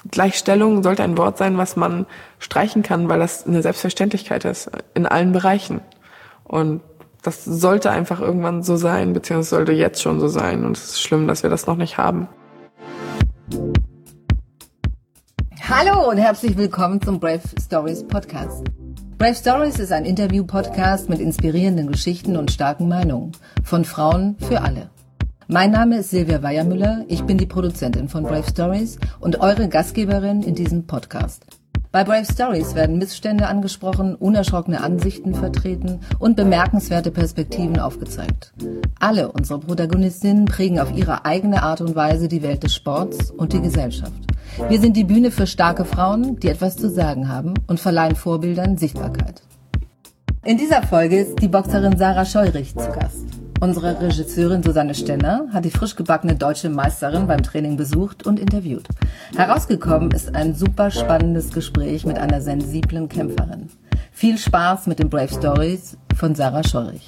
Gleichstellung sollte ein Wort sein, was man streichen kann, weil das eine Selbstverständlichkeit ist in allen Bereichen. Und das sollte einfach irgendwann so sein, beziehungsweise sollte jetzt schon so sein. Und es ist schlimm, dass wir das noch nicht haben. Hallo und herzlich willkommen zum Brave Stories Podcast. Brave Stories ist ein Interview-Podcast mit inspirierenden Geschichten und starken Meinungen. Von Frauen für alle. Mein Name ist Silvia Weiermüller, ich bin die Produzentin von Brave Stories und eure Gastgeberin in diesem Podcast. Bei Brave Stories werden Missstände angesprochen, unerschrockene Ansichten vertreten und bemerkenswerte Perspektiven aufgezeigt. Alle unsere Protagonistinnen prägen auf ihre eigene Art und Weise die Welt des Sports und die Gesellschaft. Wir sind die Bühne für starke Frauen, die etwas zu sagen haben und verleihen Vorbildern Sichtbarkeit. In dieser Folge ist die Boxerin Sarah Scheurich zu Gast. Unsere Regisseurin Susanne Stenner hat die frisch gebackene deutsche Meisterin beim Training besucht und interviewt. Herausgekommen ist ein super spannendes Gespräch mit einer sensiblen Kämpferin. Viel Spaß mit den Brave Stories von Sarah Scheurich.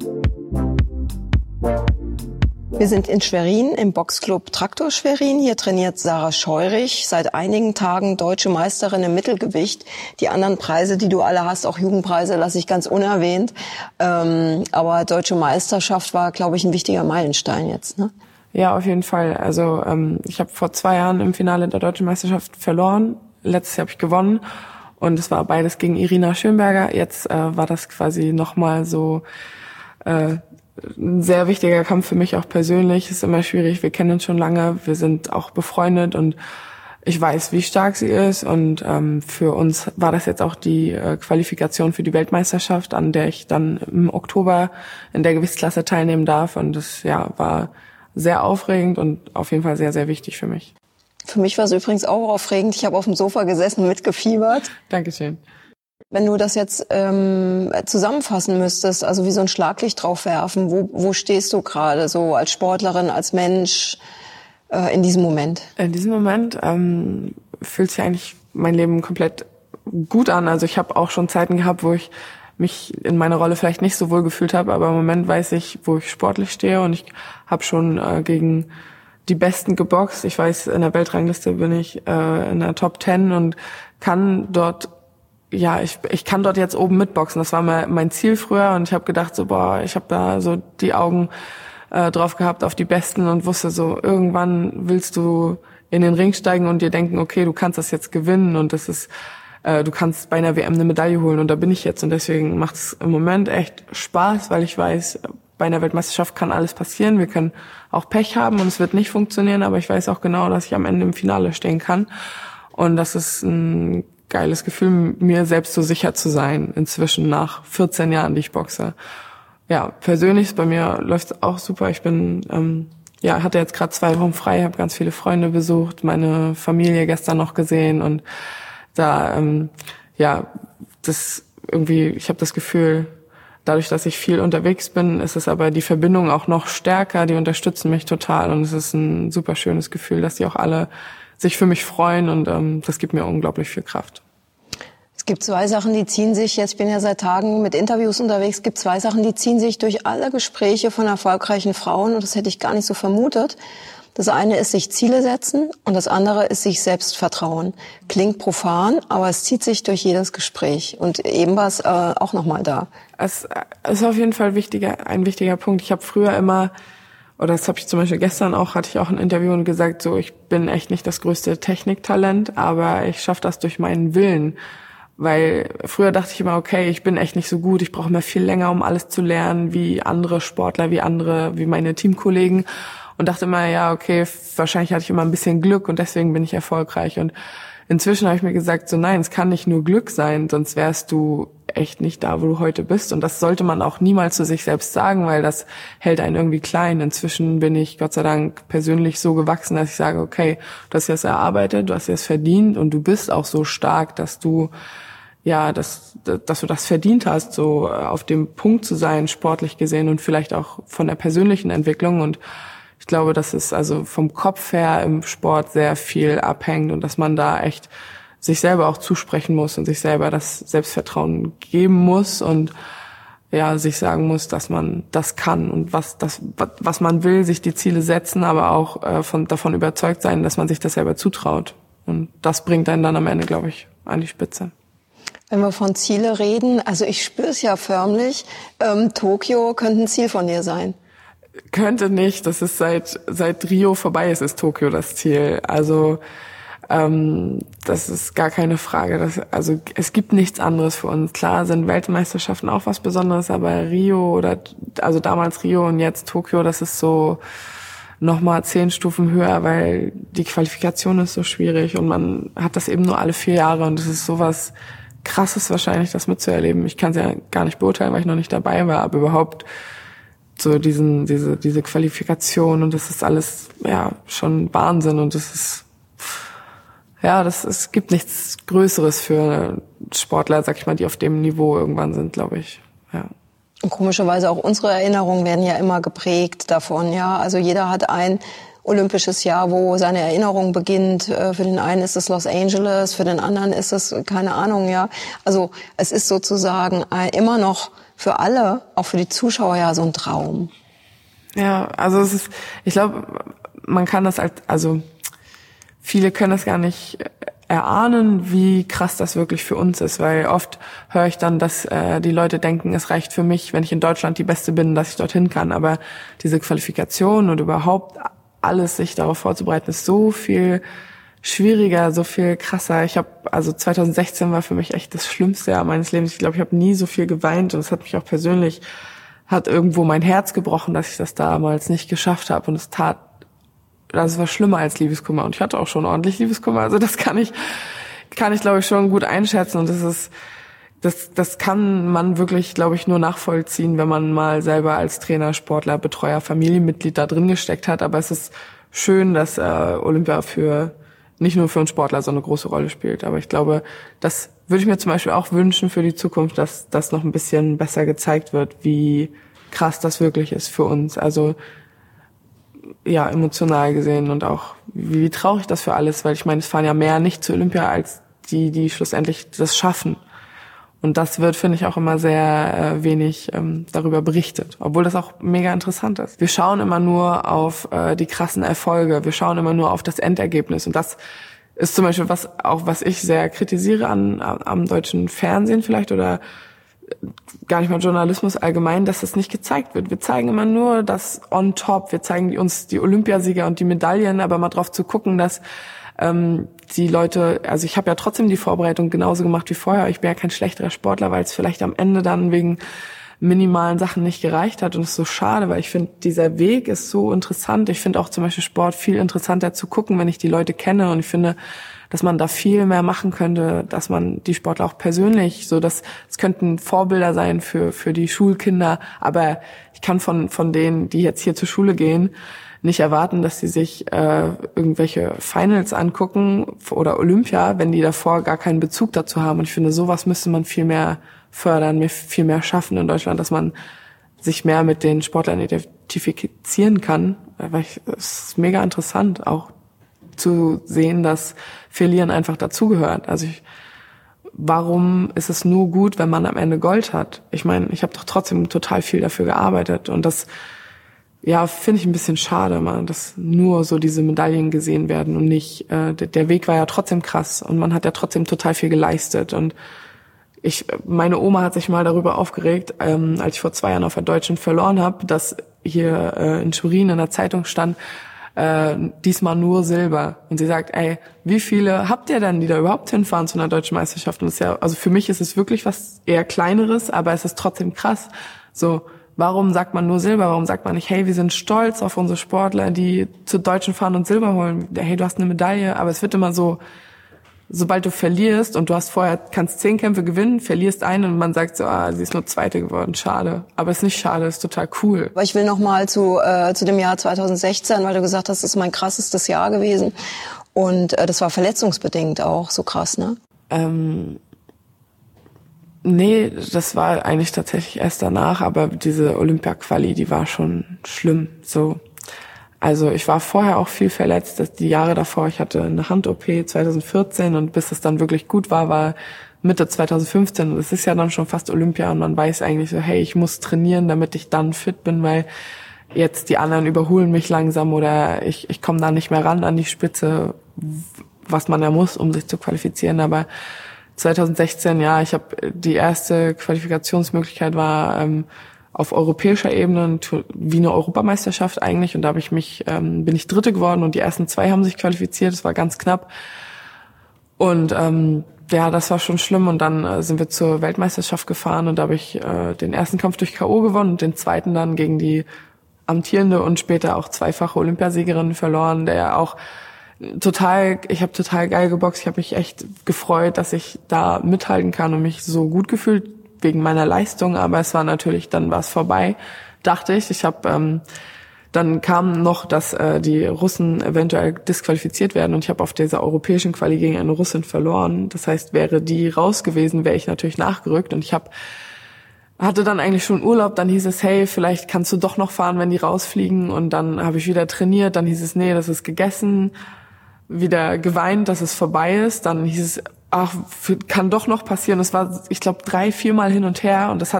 Wir sind in Schwerin im Boxclub Traktor Schwerin. Hier trainiert Sarah Scheurich, seit einigen Tagen deutsche Meisterin im Mittelgewicht. Die anderen Preise, die du alle hast, auch Jugendpreise, lasse ich ganz unerwähnt. Aber deutsche Meisterschaft war, glaube ich, ein wichtiger Meilenstein jetzt, ne? Ja, auf jeden Fall. Also ich habe vor 2 Jahren im Finale der deutschen Meisterschaft verloren. Letztes Jahr habe ich gewonnen. Und es war beides gegen Irina Schönberger. Jetzt war das quasi nochmal so ein sehr wichtiger Kampf für mich auch persönlich. Ist immer schwierig, wir kennen uns schon lange, wir sind auch befreundet und ich weiß, wie stark sie ist. Und für uns war das jetzt auch die Qualifikation für die Weltmeisterschaft, an der ich dann im Oktober in der Gewichtsklasse teilnehmen darf. Und das war sehr aufregend und auf jeden Fall sehr, sehr wichtig für mich. Für mich war es übrigens auch aufregend. Ich habe auf dem Sofa gesessen und mitgefiebert. Dankeschön. Wenn du das jetzt zusammenfassen müsstest, also wie so ein Schlaglicht drauf werfen, wo stehst du gerade so als Sportlerin, als Mensch in diesem Moment? In diesem Moment fühlt sich eigentlich mein Leben komplett gut an. Also ich habe auch schon Zeiten gehabt, wo ich mich in meiner Rolle vielleicht nicht so wohl gefühlt habe, aber im Moment weiß ich, wo ich sportlich stehe und ich habe schon gegen die Besten geboxt. Ich weiß, in der Weltrangliste bin ich in der Top 10 und kann dort ich kann dort jetzt oben mitboxen. Das war mein Ziel früher und ich habe gedacht so, ich habe da so die Augen drauf gehabt auf die Besten und wusste so, irgendwann willst du in den Ring steigen und dir denken, okay, du kannst das jetzt gewinnen und das ist, du kannst bei einer WM eine Medaille holen und da bin ich jetzt und deswegen macht es im Moment echt Spaß, weil ich weiß, bei einer Weltmeisterschaft kann alles passieren. Wir können auch Pech haben und es wird nicht funktionieren, aber ich weiß auch genau, dass ich am Ende im Finale stehen kann und das ist ein geiles Gefühl, mir selbst so sicher zu sein, inzwischen nach 14 Jahren, die ich boxe. Ja, persönlich bei mir läuft es auch super. Ich bin, hatte jetzt gerade 2 Wochen frei, habe ganz viele Freunde besucht, meine Familie gestern noch gesehen und da, ich habe das Gefühl, dadurch, dass ich viel unterwegs bin, ist es aber die Verbindung auch noch stärker, die unterstützen mich total und es ist ein super schönes Gefühl, dass die auch alle sich für mich freuen und das gibt mir unglaublich viel Kraft. Es gibt 2 Sachen, die ziehen sich, jetzt bin ich ja seit Tagen mit Interviews unterwegs, es gibt 2 Sachen, die ziehen sich durch alle Gespräche von erfolgreichen Frauen und das hätte ich gar nicht so vermutet. Das eine ist sich Ziele setzen und das andere ist sich selbst vertrauen. Klingt profan, aber es zieht sich durch jedes Gespräch und eben war es auch nochmal da. Es ist auf jeden Fall ein wichtiger Punkt. Ich habe früher immer, oder das habe ich zum Beispiel gestern auch, hatte ich auch ein Interview und gesagt, so ich bin echt nicht das größte Techniktalent, aber ich schaffe das durch meinen Willen. Weil früher dachte ich immer, okay, ich bin echt nicht so gut, ich brauche immer viel länger, um alles zu lernen, wie andere Sportler, wie meine Teamkollegen. Und dachte immer, ja, okay, wahrscheinlich hatte ich immer ein bisschen Glück und deswegen bin ich erfolgreich. Und inzwischen habe ich mir gesagt, so nein, es kann nicht nur Glück sein, sonst wärst du echt nicht da, wo du heute bist. Und das sollte man auch niemals zu sich selbst sagen, weil das hält einen irgendwie klein. Inzwischen bin ich, Gott sei Dank, persönlich so gewachsen, dass ich sage, okay, du hast das erarbeitet, du hast das verdient und du bist auch so stark, dass du dass du das verdient hast, so auf dem Punkt zu sein, sportlich gesehen und vielleicht auch von der persönlichen Entwicklung. Und ich glaube, dass es also vom Kopf her im Sport sehr viel abhängt und dass man da echt sich selber auch zusprechen muss und sich selber das Selbstvertrauen geben muss und sich sagen muss, dass man das kann und was man will, sich die Ziele setzen, aber auch davon überzeugt sein, dass man sich das selber zutraut. Und das bringt einen dann am Ende, glaube ich, an die Spitze. Wenn wir von Ziele reden, also ich spüre es ja förmlich, Tokio könnte ein Ziel von dir sein. Könnte nicht, das ist seit Rio vorbei ist Tokio das Ziel. Also das ist gar keine Frage. Also es gibt nichts anderes für uns. Klar sind Weltmeisterschaften auch was Besonderes, aber Rio also damals Rio und jetzt Tokio, das ist so nochmal 10 Stufen höher, weil die Qualifikation ist so schwierig und man hat das eben nur alle 4 Jahre und es ist sowas Krasses wahrscheinlich, das mitzuerleben. Ich kann es ja gar nicht beurteilen, weil ich noch nicht dabei war, aber überhaupt so diese Qualifikation und das ist alles ja schon Wahnsinn und das ist es gibt nichts Größeres für Sportler, sag ich mal, die auf dem Niveau irgendwann sind, glaube ich. Ja. Und komischerweise auch unsere Erinnerungen werden ja immer geprägt davon, ja. Also jeder hat ein olympisches Jahr, wo seine Erinnerung beginnt. Für den einen ist es Los Angeles, für den anderen ist es keine Ahnung, ja. Also es ist sozusagen immer noch für alle, auch für die Zuschauer, so ein Traum. Ja, also ich glaube, man kann das viele können das gar nicht erahnen, wie krass das wirklich für uns ist, weil oft höre ich dann, dass die Leute denken, es reicht für mich, wenn ich in Deutschland die Beste bin, dass ich dorthin kann, aber diese Qualifikation und überhaupt alles sich darauf vorzubereiten, ist so viel schwieriger, so viel krasser. 2016 war für mich echt das schlimmste Jahr meines Lebens. Ich glaube, ich habe nie so viel geweint und es hat mich auch persönlich, hat irgendwo mein Herz gebrochen, dass ich das damals nicht geschafft habe und das war schlimmer als Liebeskummer und ich hatte auch schon ordentlich Liebeskummer, also das kann ich glaube ich schon gut einschätzen und das kann man wirklich, glaube ich, nur nachvollziehen, wenn man mal selber als Trainer, Sportler, Betreuer, Familienmitglied da drin gesteckt hat, aber es ist schön, dass Olympia nicht nur für einen Sportler so eine große Rolle spielt, aber ich glaube, das würde ich mir zum Beispiel auch wünschen für die Zukunft, dass das noch ein bisschen besser gezeigt wird, wie krass das wirklich ist für uns, also ja, emotional gesehen und auch wie traurig das für alles, weil ich meine, es fahren ja mehr nicht zu Olympia als die schlussendlich das schaffen. Und das wird, finde ich, auch immer sehr wenig darüber berichtet, obwohl das auch mega interessant ist. Wir schauen immer nur auf die krassen Erfolge, wir schauen immer nur auf das Endergebnis und das ist zum Beispiel was ich sehr kritisiere am deutschen Fernsehen vielleicht oder gar nicht mal Journalismus allgemein, dass das nicht gezeigt wird. Wir zeigen immer nur das on top, wir zeigen uns die Olympiasieger und die Medaillen, aber mal drauf zu gucken, dass die Leute, also ich habe ja trotzdem die Vorbereitung genauso gemacht wie vorher, ich bin ja kein schlechterer Sportler, weil es vielleicht am Ende dann wegen minimalen Sachen nicht gereicht hat und es ist so schade, weil ich finde, dieser Weg ist so interessant. Ich finde auch zum Beispiel Sport viel interessanter zu gucken, wenn ich die Leute kenne und ich finde, dass man da viel mehr machen könnte, dass man die Sportler auch persönlich, es könnten Vorbilder sein für die Schulkinder, aber ich kann von denen, die jetzt hier zur Schule gehen, nicht erwarten, dass sie sich irgendwelche Finals angucken oder Olympia, wenn die davor gar keinen Bezug dazu haben. Und ich finde, sowas müsste man viel mehr fördern, viel mehr schaffen in Deutschland, dass man sich mehr mit den Sportlern identifizieren kann. Weil es ist mega interessant, auch zu sehen, dass Verlieren einfach dazugehört. Also warum ist es nur gut, wenn man am Ende Gold hat? Ich meine, ich habe doch trotzdem total viel dafür gearbeitet und das finde ich ein bisschen schade, dass nur so diese Medaillen gesehen werden und nicht, der Weg war ja trotzdem krass und man hat ja trotzdem total viel geleistet und meine Oma hat sich mal darüber aufgeregt, als ich vor 2 Jahren auf der Deutschen verloren habe, dass hier in Schwerin in der Zeitung stand, diesmal nur Silber. Und sie sagt, wie viele habt ihr denn, die da überhaupt hinfahren zu einer deutschen Meisterschaft? Und das ist ja, also für mich ist es wirklich was eher Kleineres, aber es ist trotzdem krass. So, warum sagt man nur Silber? Warum sagt man nicht, hey, wir sind stolz auf unsere Sportler, die zur Deutschen fahren und Silber holen? Hey, du hast eine Medaille, aber es wird immer so, sobald du verlierst und kannst 10 Kämpfe gewinnen, verlierst einen und man sagt so, sie ist nur Zweite geworden, schade. Aber es ist nicht schade, es ist total cool. Aber ich will noch mal zu dem Jahr 2016, weil du gesagt hast, das ist mein krassestes Jahr gewesen. Und das war verletzungsbedingt auch so krass, ne? Nee, das war eigentlich tatsächlich erst danach, aber diese Olympia-Quali, die war schon schlimm, so. Also ich war vorher auch viel verletzt, die Jahre davor, ich hatte eine Hand-OP 2014 und bis es dann wirklich gut war Mitte 2015 und es ist ja dann schon fast Olympia und man weiß eigentlich so, hey, ich muss trainieren, damit ich dann fit bin, weil jetzt die anderen überholen mich langsam oder ich komme da nicht mehr ran an die Spitze was man ja muss, um sich zu qualifizieren. Aber 2016, ja, ich habe die erste Qualifikationsmöglichkeit war auf europäischer Ebene wie eine Europameisterschaft eigentlich. Und da bin ich Dritte geworden und die ersten 2 haben sich qualifiziert. Das war ganz knapp. Und ja, das war schon schlimm. Und dann sind wir zur Weltmeisterschaft gefahren und da habe ich den ersten Kampf durch K.O. gewonnen und den zweiten dann gegen die amtierende und später auch zweifache Olympiasiegerin verloren, der ja auch ich habe total geil geboxt. Ich habe mich echt gefreut, dass ich da mithalten kann und mich so gut gefühlt wegen meiner Leistung. Aber es war natürlich, dann war es vorbei, dachte ich. Dann kam noch, dass die Russen eventuell disqualifiziert werden und ich habe auf dieser europäischen Quali gegen eine Russin verloren. Das heißt, wäre die raus gewesen, wäre ich natürlich nachgerückt und ich hatte dann eigentlich schon Urlaub, dann hieß es, hey, vielleicht kannst du doch noch fahren, wenn die rausfliegen und dann habe ich wieder trainiert, dann hieß es, nee, das ist gegessen, wieder geweint, dass es vorbei ist, dann hieß es, ach, kann doch noch passieren. Es war, ich glaube, 3-4 Mal hin und her und das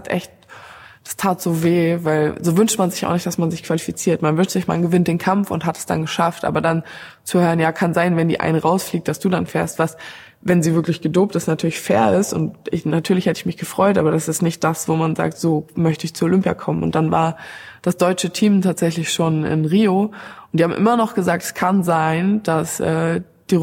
tat so weh, weil so wünscht man sich auch nicht, dass man sich qualifiziert. Man wünscht sich, man gewinnt den Kampf und hat es dann geschafft, aber dann zu hören, ja, kann sein, wenn die eine rausfliegt, dass du dann fährst, was, wenn sie wirklich gedopt ist, natürlich fair ist und natürlich hätte ich mich gefreut, aber das ist nicht das, wo man sagt, so möchte ich zur Olympia kommen. Und dann war das deutsche Team tatsächlich schon in Rio und die haben immer noch gesagt, es kann sein, dass die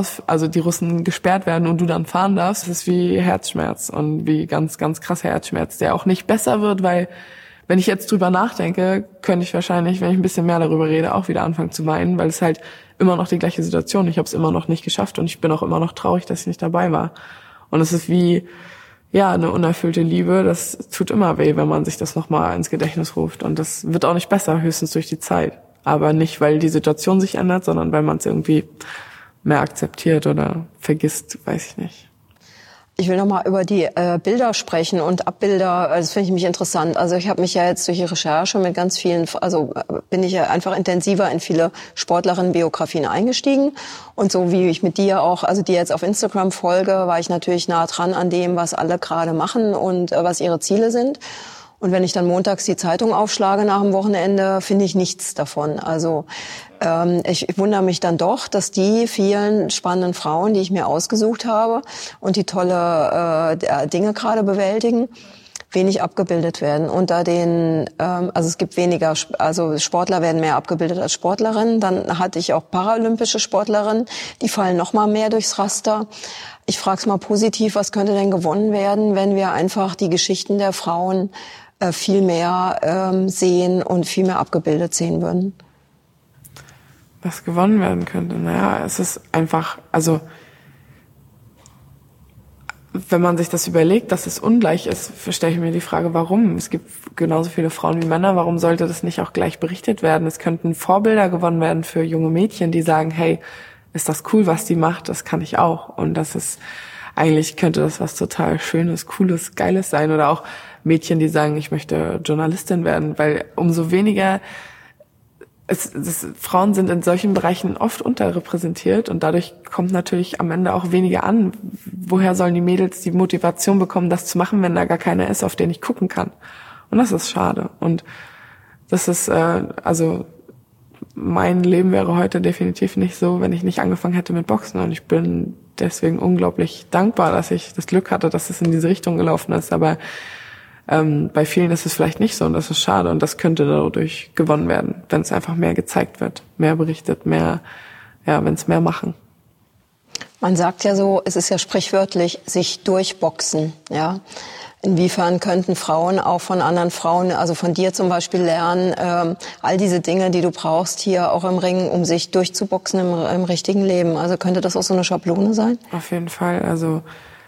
Russen gesperrt werden und du dann fahren darfst. Das ist wie Herzschmerz und wie ganz, ganz krasser Herzschmerz, der auch nicht besser wird, weil wenn ich jetzt drüber nachdenke, könnte ich wahrscheinlich, wenn ich ein bisschen mehr darüber rede, auch wieder anfangen zu weinen, weil es halt immer noch die gleiche Situation. Ich habe es immer noch nicht geschafft und ich bin auch immer noch traurig, dass ich nicht dabei war. Und es ist wie, ja, eine unerfüllte Liebe. Das tut immer weh, wenn man sich das nochmal ins Gedächtnis ruft. Und das wird auch nicht besser, höchstens durch die Zeit. Aber nicht, weil die Situation sich ändert, sondern weil man es irgendwie mehr akzeptiert oder vergisst, weiß ich nicht. Ich will nochmal über die Bilder sprechen und Abbilder, das finde ich mich interessant. Also ich habe mich ja jetzt durch die Recherche mit ganz vielen, bin ich ja einfach intensiver in viele Sportlerinnen-Biografien eingestiegen. Und so wie ich mit dir auch, also dir jetzt auf Instagram folge, war ich natürlich nah dran an dem, was alle gerade machen und was ihre Ziele sind. Und wenn ich dann montags die Zeitung aufschlage nach dem Wochenende, finde ich nichts davon. Also ich wundere mich dann doch, dass die vielen spannenden Frauen, die ich mir ausgesucht habe und die tolle Dinge gerade bewältigen, wenig abgebildet werden. Unter den, also es gibt weniger, also Sportler werden mehr abgebildet als Sportlerinnen. Dann hatte ich auch paralympische Sportlerinnen, die fallen noch mal mehr durchs Raster. Ich frage es mal positiv, was könnte denn gewonnen werden, wenn wir einfach die Geschichten der Frauen viel mehr sehen und viel mehr abgebildet sehen würden? Was gewonnen werden könnte? Naja, es ist einfach, also wenn man sich das überlegt, dass es ungleich ist, stelle ich mir die Frage, warum? Es gibt genauso viele Frauen wie Männer, warum sollte das nicht auch gleich berichtet werden? Es könnten Vorbilder gewonnen werden für junge Mädchen, die sagen, hey, ist das cool, was die macht, das kann ich auch. Und das ist, eigentlich könnte das was total Schönes, Cooles, Geiles sein. Oder auch Mädchen, die sagen, ich möchte Journalistin werden, weil umso weniger Frauen sind in solchen Bereichen oft unterrepräsentiert und dadurch kommt natürlich am Ende auch weniger an. Woher sollen die Mädels die Motivation bekommen, das zu machen, wenn da gar keiner ist, auf den ich gucken kann? Und das ist schade. Und das ist, also mein Leben wäre heute definitiv nicht so, wenn ich nicht angefangen hätte mit Boxen. Und ich bin deswegen unglaublich dankbar, dass ich das Glück hatte, dass es in diese Richtung gelaufen ist. Aber bei vielen ist es vielleicht nicht so und das ist schade und das könnte dadurch gewonnen werden, wenn es einfach mehr gezeigt wird, mehr berichtet, mehr, ja, wenn es mehr machen. Man sagt ja so, es ist ja sprichwörtlich, sich durchboxen, ja. Inwiefern könnten Frauen auch von anderen Frauen, also von dir zum Beispiel lernen, all diese Dinge, die du brauchst hier auch im Ring, um sich durchzuboxen im richtigen Leben? Also könnte das auch so eine Schablone sein? Auf jeden Fall, also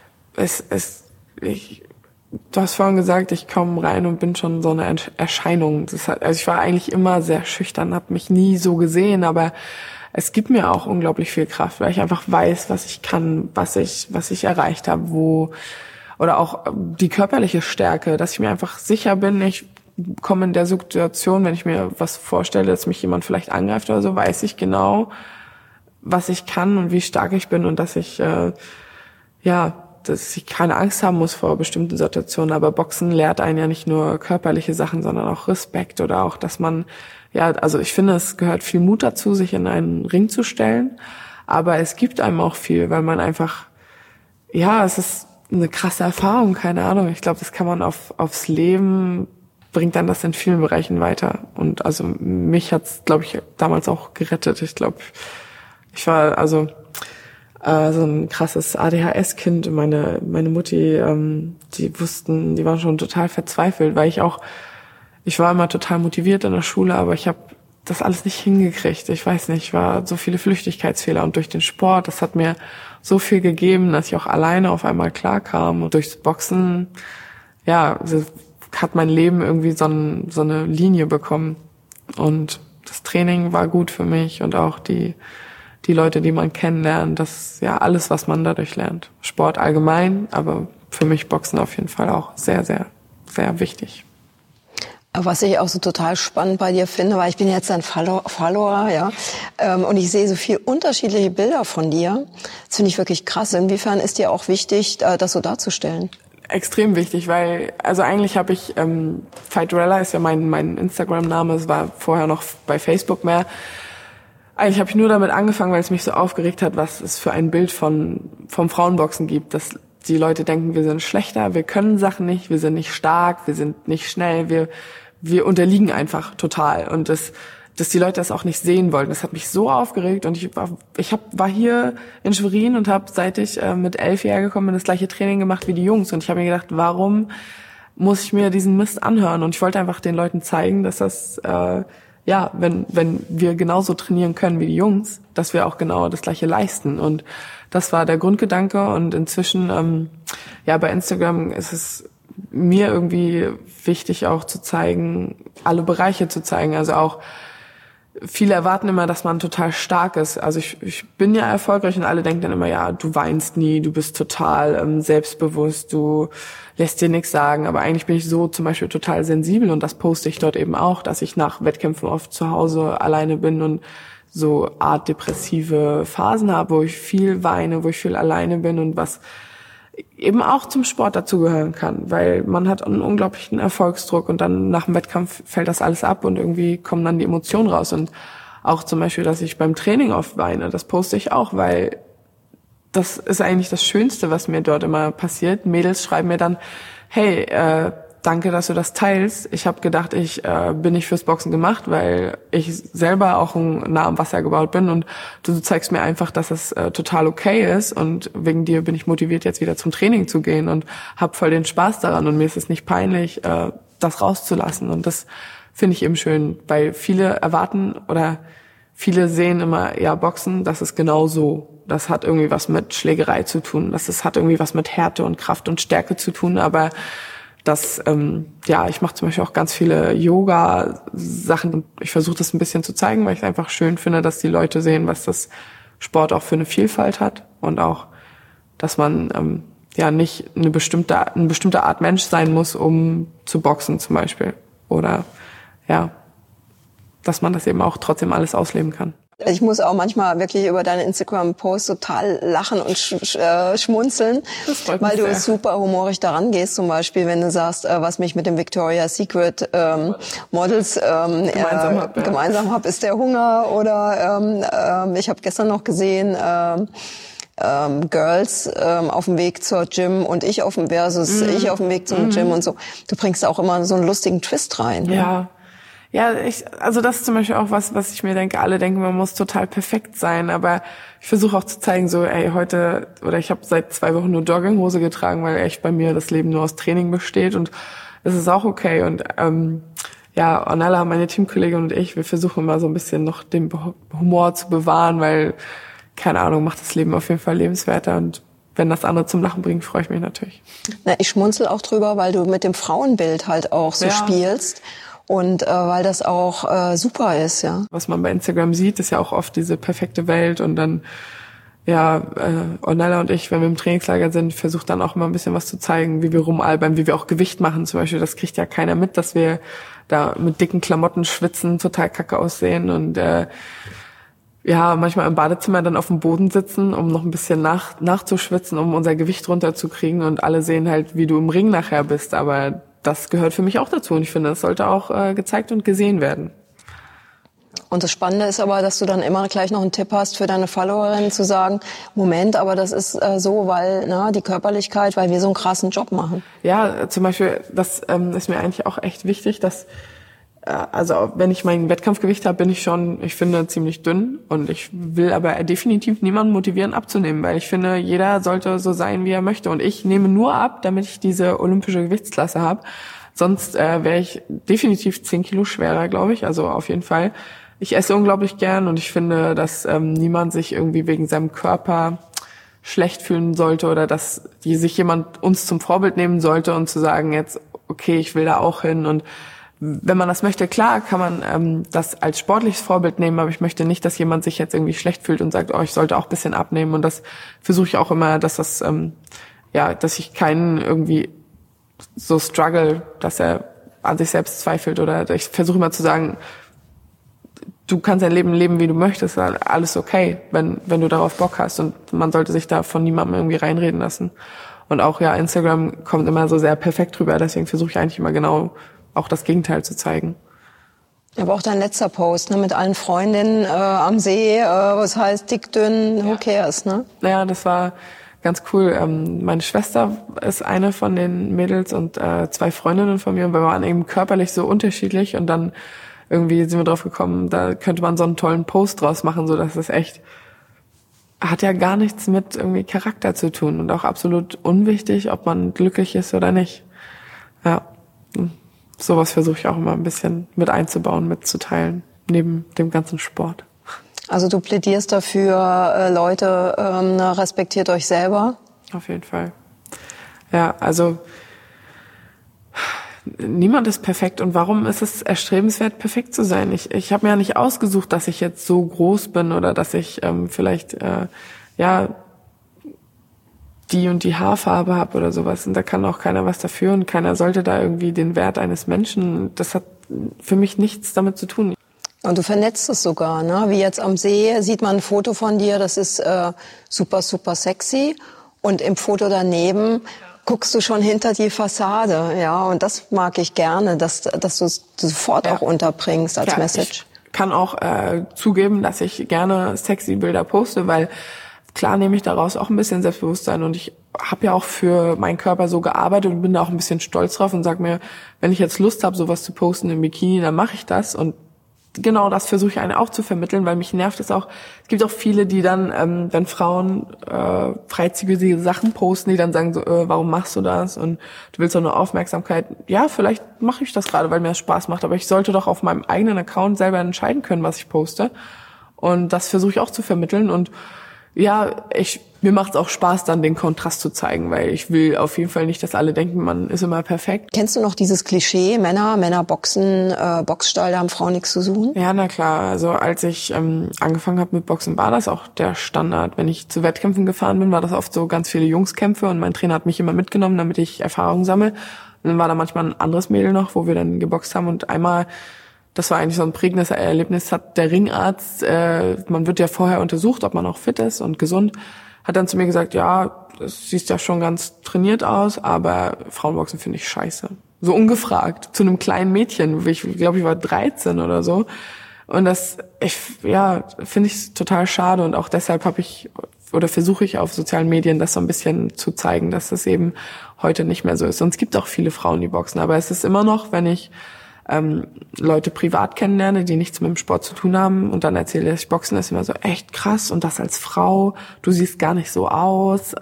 du hast vorhin gesagt, ich komme rein und bin schon so eine Erscheinung. Also ich war eigentlich immer sehr schüchtern, habe mich nie so gesehen, aber es gibt mir auch unglaublich viel Kraft, weil ich einfach weiß, was ich kann, was ich erreicht habe, oder auch die körperliche Stärke, dass ich mir einfach sicher bin, ich komme in der Situation, wenn ich mir was vorstelle, dass mich jemand vielleicht angreift oder so, weiß ich genau, was ich kann und wie stark ich bin und dass ich keine Angst haben muss vor bestimmten Situationen. Aber Boxen lehrt einen ja nicht nur körperliche Sachen, sondern auch Respekt oder auch, dass man, ja, also ich finde, es gehört viel Mut dazu, sich in einen Ring zu stellen. Aber es gibt einem auch viel, weil man einfach, ja, es ist eine krasse Erfahrung, keine Ahnung. Ich glaube, das kann man aufs Leben, bringt dann das in vielen Bereichen weiter. Und also mich hat's, glaube ich, damals auch gerettet. Ich glaube, ich war so ein krasses ADHS-Kind. Meine Mutti, die waren schon total verzweifelt, weil ich war immer total motiviert in der Schule, aber ich habe das alles nicht hingekriegt. Ich weiß nicht, war so viele Flüchtigkeitsfehler und durch den Sport, das hat mir so viel gegeben, dass ich auch alleine auf einmal klarkam und durchs Boxen, ja, hat mein Leben irgendwie so eine Linie bekommen und das Training war gut für mich und auch die Leute, die man kennenlernt, das ja alles, was man dadurch lernt. Sport allgemein, aber für mich Boxen auf jeden Fall auch sehr, sehr, sehr wichtig. Was ich auch so total spannend bei dir finde, weil ich bin jetzt ein Follower, ja, und ich sehe so viel unterschiedliche Bilder von dir. Das finde ich wirklich krass. Inwiefern ist dir auch wichtig, das so darzustellen? Extrem wichtig, weil, also eigentlich habe ich, Fighterella ist ja mein Instagram-Name, es war vorher noch bei Facebook mehr. Eigentlich habe ich nur damit angefangen, weil es mich so aufgeregt hat, was es für ein Bild vom Frauenboxen gibt, dass die Leute denken, wir sind schlechter, wir können Sachen nicht, wir sind nicht stark, wir sind nicht schnell, wir unterliegen einfach total und dass die Leute das auch nicht sehen wollten. Das hat mich so aufgeregt und ich war hier in Schwerin und habe, seit ich mit 11 hierher gekommen bin, das gleiche Training gemacht wie die Jungs und ich habe mir gedacht, warum muss ich mir diesen Mist anhören? Und ich wollte einfach den Leuten zeigen, dass das wenn wir genauso trainieren können wie die Jungs, dass wir auch genau das Gleiche leisten. Und das war der Grundgedanke. Und inzwischen, bei Instagram ist es mir irgendwie wichtig auch zu zeigen, alle Bereiche zu zeigen. Also auch, viele erwarten immer, dass man total stark ist. Also ich bin ja erfolgreich und alle denken dann immer, ja, du weinst nie, du bist total selbstbewusst, du lässt dir nichts sagen. Aber eigentlich bin ich so zum Beispiel total sensibel und das poste ich dort eben auch, dass ich nach Wettkämpfen oft zu Hause alleine bin und so Art depressive Phasen habe, wo ich viel weine, wo ich viel alleine bin und was eben auch zum Sport dazugehören kann, weil man hat einen unglaublichen Erfolgsdruck und dann nach dem Wettkampf fällt das alles ab und irgendwie kommen dann die Emotionen raus und auch zum Beispiel, dass ich beim Training oft weine, das poste ich auch, weil das ist eigentlich das Schönste, was mir dort immer passiert. Mädels schreiben mir dann, hey, danke, dass du das teilst. Ich habe gedacht, ich bin nicht fürs Boxen gemacht, weil ich selber auch nah am Wasser gebaut bin und du zeigst mir einfach, dass es total okay ist und wegen dir bin ich motiviert, jetzt wieder zum Training zu gehen und habe voll den Spaß daran und mir ist es nicht peinlich, das rauszulassen und das finde ich eben schön, weil viele erwarten oder viele sehen immer, ja, Boxen, das ist genau so. Das hat irgendwie was mit Schlägerei zu tun, das hat irgendwie was mit Härte und Kraft und Stärke zu tun, aber ich mache zum Beispiel auch ganz viele Yoga-Sachen und ich versuche das ein bisschen zu zeigen, weil ich es einfach schön finde, dass die Leute sehen, was das Sport auch für eine Vielfalt hat und auch, dass man nicht eine bestimmte Art Mensch sein muss, um zu boxen zum Beispiel oder dass man das eben auch trotzdem alles ausleben kann. Ich muss auch manchmal wirklich über deine Instagram-Posts total lachen und schmunzeln, weil du super humorig daran gehst. Zum Beispiel, wenn du sagst, was mich mit dem Victoria's Secret Models gemeinsam hab, ist der Hunger. Oder ich habe gestern noch gesehen, Girls auf dem Weg zur Gym und ich auf dem Weg zum Gym und so. Du bringst auch immer so einen lustigen Twist rein. Ja. Ja, also das ist zum Beispiel auch was ich mir denke, alle denken, man muss total perfekt sein, aber ich versuche auch zu zeigen, so, ich habe seit 2 Wochen nur Jogginghose getragen, weil echt bei mir das Leben nur aus Training besteht und es ist auch okay und Ornella, meine Teamkollegin und ich, wir versuchen immer so ein bisschen noch den Humor zu bewahren, weil, keine Ahnung, macht das Leben auf jeden Fall lebenswerter und wenn das andere zum Lachen bringt, freue ich mich natürlich. Na, ich schmunzel auch drüber, weil du mit dem Frauenbild halt auch so spielst. Und weil das auch super ist, ja. Was man bei Instagram sieht, ist ja auch oft diese perfekte Welt und dann, Ornella und ich, wenn wir im Trainingslager sind, versucht dann auch immer ein bisschen was zu zeigen, wie wir rumalbern, wie wir auch Gewicht machen zum Beispiel. Das kriegt ja keiner mit, dass wir da mit dicken Klamotten schwitzen, total kacke aussehen und manchmal im Badezimmer dann auf dem Boden sitzen, um noch ein bisschen nachzuschwitzen, um unser Gewicht runterzukriegen und alle sehen halt, wie du im Ring nachher bist, aber das gehört für mich auch dazu und ich finde, das sollte auch gezeigt und gesehen werden. Und das Spannende ist aber, dass du dann immer gleich noch einen Tipp hast für deine Followerinnen zu sagen, Moment, aber das ist so, weil die Körperlichkeit, weil wir so einen krassen Job machen. Ja, zum Beispiel, das ist mir eigentlich auch echt wichtig, dass also wenn ich mein Wettkampfgewicht habe, bin ich schon, ich finde, ziemlich dünn und ich will aber definitiv niemanden motivieren abzunehmen, weil ich finde, jeder sollte so sein, wie er möchte und ich nehme nur ab, damit ich diese olympische Gewichtsklasse habe. Sonst wäre ich definitiv 10 Kilo schwerer, glaube ich, also auf jeden Fall. Ich esse unglaublich gern und ich finde, dass niemand sich irgendwie wegen seinem Körper schlecht fühlen sollte oder dass sich jemand uns zum Vorbild nehmen sollte und zu sagen jetzt, okay, ich will da auch hin. Und wenn man das möchte, klar, kann man das als sportliches Vorbild nehmen, aber ich möchte nicht, dass jemand sich jetzt irgendwie schlecht fühlt und sagt, oh, ich sollte auch ein bisschen abnehmen. Und das versuche ich auch immer, dass das dass ich keinen irgendwie so struggle, dass er an sich selbst zweifelt oder ich versuche immer zu sagen, du kannst dein Leben leben, wie du möchtest, alles okay, wenn du darauf Bock hast und man sollte sich da von niemandem irgendwie reinreden lassen. Und auch Instagram kommt immer so sehr perfekt rüber, deswegen versuche ich eigentlich immer genau auch das Gegenteil zu zeigen. Aber auch dein letzter Post, ne, mit allen Freundinnen am See, was heißt dick, dünn, who cares, ne? Naja, das war ganz cool. Meine Schwester ist eine von den Mädels und 2 Freundinnen von mir und wir waren eben körperlich so unterschiedlich und dann irgendwie sind wir drauf gekommen, da könnte man so einen tollen Post draus machen, so dass es echt hat ja gar nichts mit irgendwie Charakter zu tun und auch absolut unwichtig, ob man glücklich ist oder nicht. Ja. Sowas versuche ich auch immer ein bisschen mit einzubauen, mitzuteilen, neben dem ganzen Sport. Also du plädierst dafür, Leute, respektiert euch selber? Auf jeden Fall. Ja, also niemand ist perfekt und warum ist es erstrebenswert, perfekt zu sein? Ich habe mir ja nicht ausgesucht, dass ich jetzt so groß bin oder dass ich vielleicht die und die Haarfarbe habe oder sowas. Und da kann auch keiner was dafür und keiner sollte da irgendwie den Wert eines Menschen, das hat für mich nichts damit zu tun. Und du vernetzt es sogar, ne? Wie jetzt am See sieht man ein Foto von dir, das ist super, super sexy. Und im Foto daneben guckst du schon hinter die Fassade, ja. Und das mag ich gerne, dass du es sofort auch unterbringst als Message. Ich kann auch zugeben, dass ich gerne sexy Bilder poste, weil klar nehme ich daraus auch ein bisschen Selbstbewusstsein und ich habe ja auch für meinen Körper so gearbeitet und bin da auch ein bisschen stolz drauf und sag mir, wenn ich jetzt Lust habe, sowas zu posten im Bikini, dann mache ich das und genau das versuche ich auch zu vermitteln, weil mich nervt es auch. Es gibt auch viele, die dann, wenn Frauen freizügige Sachen posten, die dann sagen so, warum machst du das und du willst doch nur Aufmerksamkeit. Ja, vielleicht mache ich das gerade, weil mir das Spaß macht, aber ich sollte doch auf meinem eigenen Account selber entscheiden können, was ich poste und das versuche ich auch zu vermitteln und ja, mir macht's auch Spaß, dann den Kontrast zu zeigen, weil ich will auf jeden Fall nicht, dass alle denken, man ist immer perfekt. Kennst du noch dieses Klischee, Männer boxen, Boxstall, da haben Frauen nichts zu suchen? Ja, na klar. Also als ich angefangen habe mit Boxen, war das auch der Standard. Wenn ich zu Wettkämpfen gefahren bin, war das oft so ganz viele Jungskämpfe und mein Trainer hat mich immer mitgenommen, damit ich Erfahrung sammle. Und dann war da manchmal ein anderes Mädel noch, wo wir dann geboxt haben und einmal, das war eigentlich so ein prägendes Erlebnis, hat der Ringarzt, man wird ja vorher untersucht, ob man auch fit ist und gesund, hat dann zu mir gesagt, ja, das siehst ja schon ganz trainiert aus, aber Frauenboxen finde ich scheiße. So ungefragt, zu einem kleinen Mädchen, ich glaube, ich war 13 oder so. Und das, finde ich total schade und auch deshalb versuche ich auf sozialen Medien das so ein bisschen zu zeigen, dass das eben heute nicht mehr so ist. Und es gibt auch viele Frauen, die boxen, aber es ist immer noch, wenn ich Leute privat kennenlerne, die nichts mit dem Sport zu tun haben und dann erzähle ich, Boxen ist immer so echt krass und das als Frau, du siehst gar nicht so aus,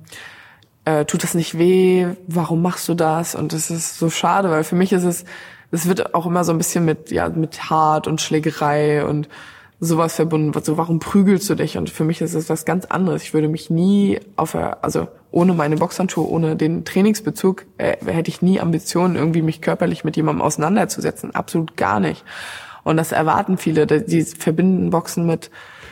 tut das nicht weh, warum machst du das? Und das ist so schade, weil für mich ist es wird auch immer so ein bisschen mit Hart und Schlägerei und sowas verbunden, so warum prügelst du dich? Und für mich ist es was ganz anderes. Ich würde mich nie ohne meine Boxhandschuhe, ohne den Trainingsbezug, hätte ich nie Ambitionen, irgendwie mich körperlich mit jemandem auseinanderzusetzen. Absolut gar nicht. Und das erwarten viele, die verbinden Boxen mit,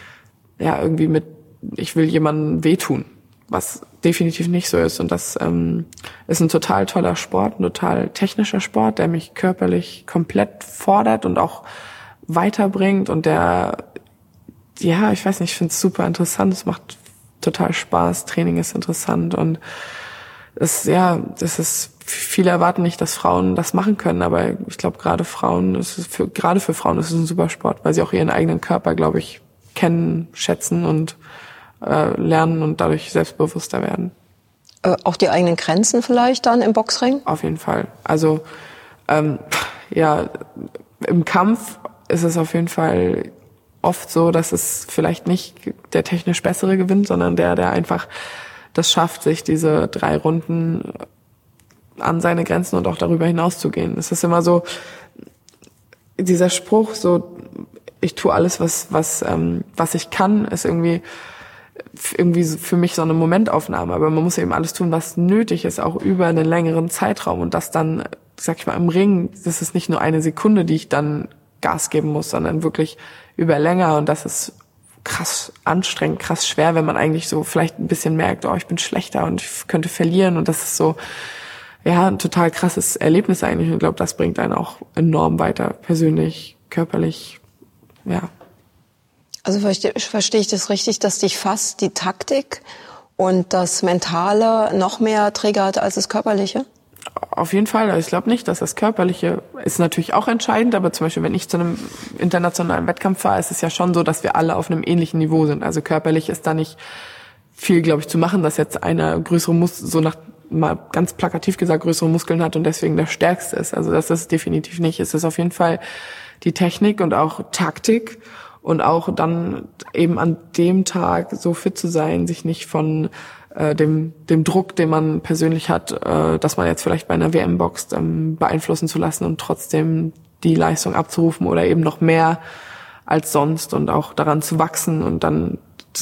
ich will jemandem wehtun, was definitiv nicht so ist. Und das ist ein total toller Sport, ein total technischer Sport, der mich körperlich komplett fordert und auch weiterbringt und ich weiß nicht, ich finde es super interessant, es macht total Spaß, Training ist interessant und das ist viele erwarten nicht, dass Frauen das machen können, aber ich glaube, gerade für Frauen ist es ein super Sport, weil sie auch ihren eigenen Körper, glaube ich, kennen, schätzen und lernen und dadurch selbstbewusster werden. Auch die eigenen Grenzen vielleicht dann im Boxring? Auf jeden Fall. Also ja, im Kampf ist es auf jeden Fall oft so, dass es vielleicht nicht der technisch Bessere gewinnt, sondern der einfach das schafft, sich diese 3 Runden an seine Grenzen und auch darüber hinaus zu gehen. Es ist immer so, dieser Spruch, so, ich tue alles, was ich kann, ist irgendwie für mich so eine Momentaufnahme. Aber man muss eben alles tun, was nötig ist, auch über einen längeren Zeitraum. Und das dann, sag ich mal, im Ring, das ist nicht nur eine Sekunde, die ich dann Gas geben muss, sondern wirklich über länger. Und das ist krass anstrengend, krass schwer, wenn man eigentlich so vielleicht ein bisschen merkt, oh, ich bin schlechter und ich könnte verlieren. Und das ist so, ja, ein total krasses Erlebnis eigentlich. Und ich glaube, das bringt einen auch enorm weiter, persönlich, körperlich, ja. Also verstehe ich das richtig, dass dich fast die Taktik und das Mentale noch mehr triggert als das Körperliche? Auf jeden Fall. Also ich glaube nicht, dass das Körperliche ist natürlich auch entscheidend, aber zum Beispiel, wenn ich zu einem internationalen Wettkampf fahre, ist es ja schon so, dass wir alle auf einem ähnlichen Niveau sind. Also körperlich ist da nicht viel, glaube ich, zu machen, dass jetzt einer größere so nach mal ganz plakativ gesagt größere Muskeln hat und deswegen der Stärkste ist. Also das ist definitiv nicht. Es ist auf jeden Fall die Technik und auch Taktik und auch dann eben an dem Tag so fit zu sein, sich nicht von dem Druck, den man persönlich hat, dass man jetzt vielleicht bei einer WM boxt, beeinflussen zu lassen und trotzdem die Leistung abzurufen oder eben noch mehr als sonst und auch daran zu wachsen und dann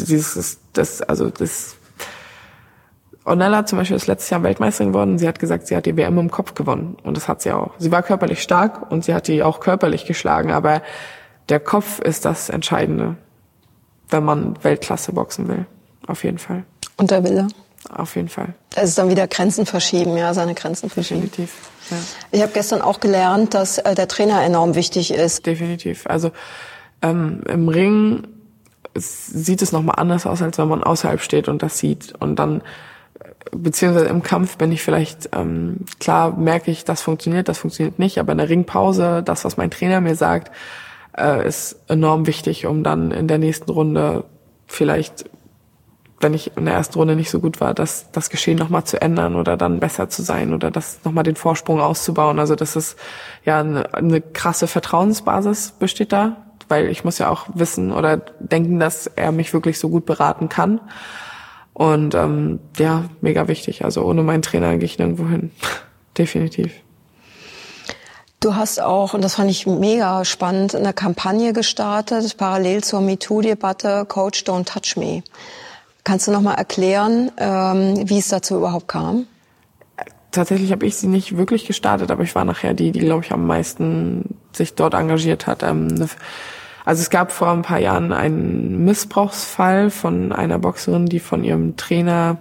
Ornella zum Beispiel ist letztes Jahr Weltmeisterin geworden. Sie hat gesagt, sie hat die WM im Kopf gewonnen. Und das hat sie auch. Sie war körperlich stark und sie hat die auch körperlich geschlagen. Aber der Kopf ist das Entscheidende, wenn man Weltklasse boxen will. Auf jeden Fall. Und der Wille? Auf jeden Fall. Das ist dann wieder Grenzen verschieben, ja, seine Grenzen verschieben. Definitiv, ja. Ich habe gestern auch gelernt, dass der Trainer enorm wichtig ist. Definitiv. Also im Ring sieht es nochmal anders aus, als wenn man außerhalb steht und das sieht. Und dann beziehungsweise im Kampf bin ich vielleicht, klar merke ich, das funktioniert nicht, aber in der Ringpause, das, was mein Trainer mir sagt, ist enorm wichtig, um dann in der nächsten Runde vielleicht, wenn ich in der ersten Runde nicht so gut war, das Geschehen nochmal zu ändern oder dann besser zu sein oder das nochmal den Vorsprung auszubauen. Also das ist ja eine krasse Vertrauensbasis besteht da, weil ich muss ja auch wissen oder denken, dass er mich wirklich so gut beraten kann. Und ja, mega wichtig. Also ohne meinen Trainer gehe ich nirgendwo hin. Definitiv. Du hast auch, und das fand ich mega spannend, eine Kampagne gestartet, parallel zur MeToo-Debatte, Coach Don't Touch Me. Kannst du noch mal erklären, wie es dazu überhaupt kam? Tatsächlich habe ich sie nicht wirklich gestartet, aber ich war nachher die glaube ich, am meisten sich dort engagiert hat. Also es gab vor ein paar Jahren einen Missbrauchsfall von einer Boxerin, die von ihrem Trainer,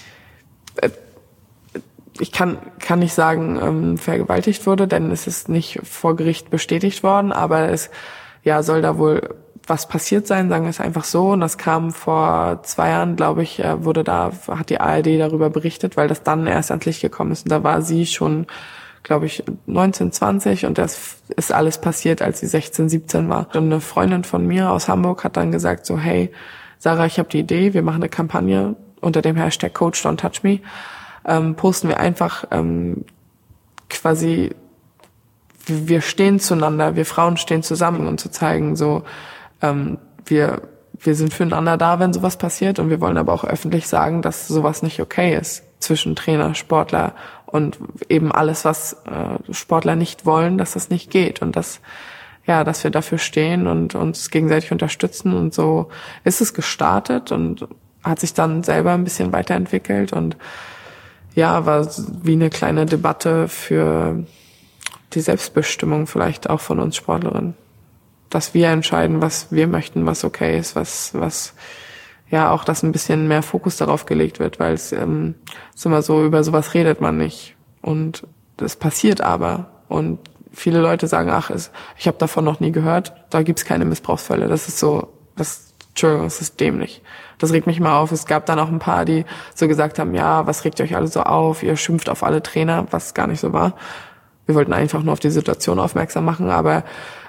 ich kann nicht sagen, vergewaltigt wurde, denn es ist nicht vor Gericht bestätigt worden, aber es soll da wohl was passiert sein, sagen wir es einfach so. Und das kam vor 2 Jahren, glaube ich, hat die ARD darüber berichtet, weil das dann erst ans Licht gekommen ist. Und da war sie schon, glaube ich, 19, 20 und das ist alles passiert, als sie 16, 17 war. Und eine Freundin von mir aus Hamburg hat dann gesagt so, hey, Sarah, ich habe die Idee, wir machen eine Kampagne unter dem Hashtag Coach Don't Touch Me. Posten wir einfach quasi, wir stehen zueinander, wir Frauen stehen zusammen, um zu zeigen, so wir sind füreinander da, wenn sowas passiert und wir wollen aber auch öffentlich sagen, dass sowas nicht okay ist zwischen Trainer, Sportler und eben alles, was Sportler nicht wollen, dass das nicht geht und dass wir dafür stehen und uns gegenseitig unterstützen und so ist es gestartet und hat sich dann selber ein bisschen weiterentwickelt und ja, war wie eine kleine Debatte für die Selbstbestimmung vielleicht auch von uns Sportlerinnen. Dass wir entscheiden, was wir möchten, was okay ist, was ja auch, dass ein bisschen mehr Fokus darauf gelegt wird, weil es ist immer so, über sowas redet man nicht. Und das passiert aber. Und viele Leute sagen, ich habe davon noch nie gehört, da gibt's keine Missbrauchsfälle. Das ist so, das Entschuldigung, es ist dämlich. Das regt mich mal auf. Es gab dann auch ein paar, die so gesagt haben, ja, was regt ihr euch alle so auf? Ihr schimpft auf alle Trainer, was gar nicht so war. Wir wollten einfach nur auf die Situation aufmerksam machen, aber